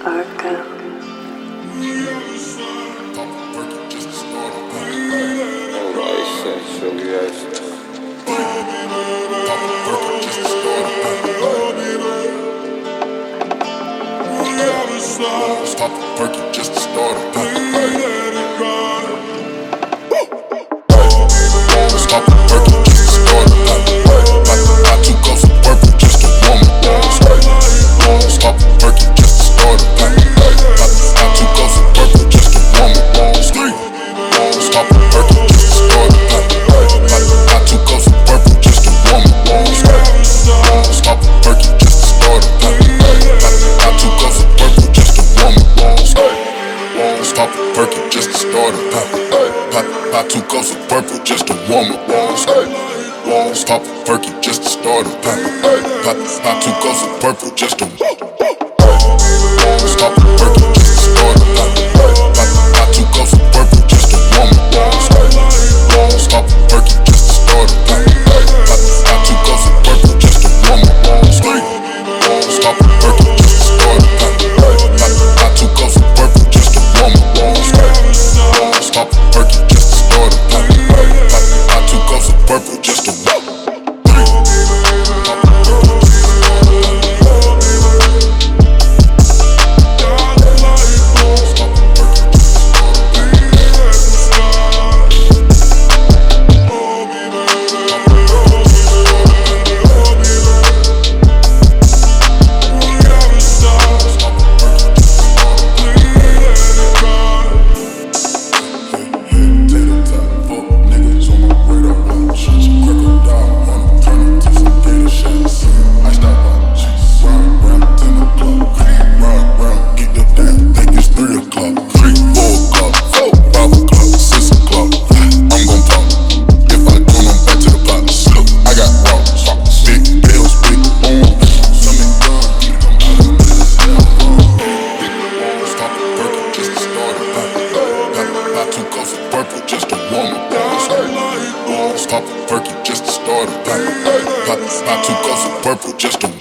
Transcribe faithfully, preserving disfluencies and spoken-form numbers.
Arco. Stop the perky just to start it. Stop the perky just to start it. Got two cups of purple just to warm it. Stop the perky just to start it. Got two cups of purple just to warm it. Stop the perky just to start it. Got two cups of purple just to warm it. Stop the perky just to start it. Got two cups of purple just to warm it. Stop the perky just to start it. Got two cups of purple just to warm it. Stop the perky just to start it. Got two cups of purple just to stop the perky just to start it. Got two cups of purple just to warm it. Stop the perky just to start it. Got two cups of purple just to warm it. Stop the perky just to start it. Got two cups of purple just to warm it. Stop the perky just to start it. Got two cups of purple just to warm it. Stop the perky just to start it. Got two cups of purple just to